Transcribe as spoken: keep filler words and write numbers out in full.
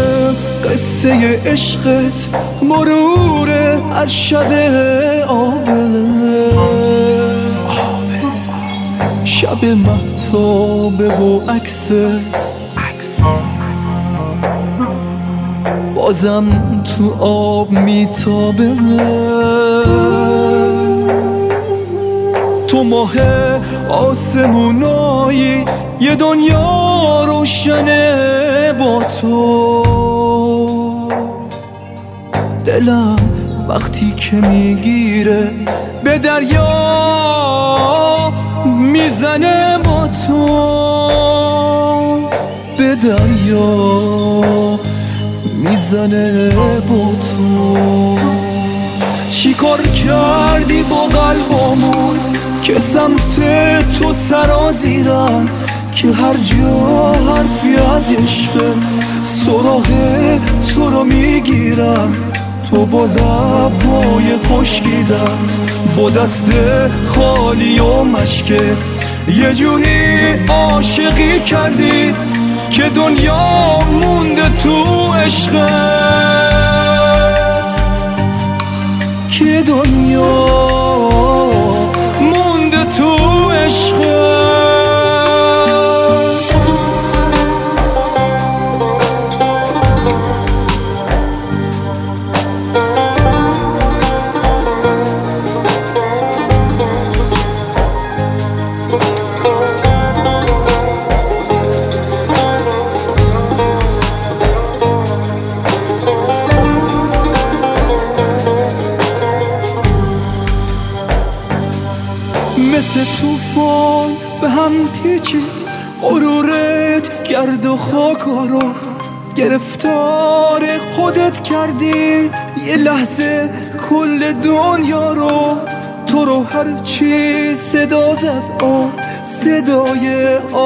قصه عشقت مرور هر شب آبه، شب مهتابه و عکست بازم تو آب میتابه. تو ماه آسمونایی یه دنیا روشنه با تو. دلم وقتی که میگیره به دریا میزنه با تو، به دریا میزنه با تو. چی کار کردی با قلبامون که سمت تو سرازیرن، که هر جا حرفی از عشق سراغ تو رو میگیرن. تو با لبای خشکیدت با دست خالی و مشکت یه جوری عاشقی کردی که دنیا مونده تو عشقت، که دنیا مونده تو عشقت. مثل توفان به هم پیچید غرورت، گرد و خاکا رو گرفتار خودت کردی. یه لحظه کل دنیا رو تو رو هر چی صدا زد آه صدای آه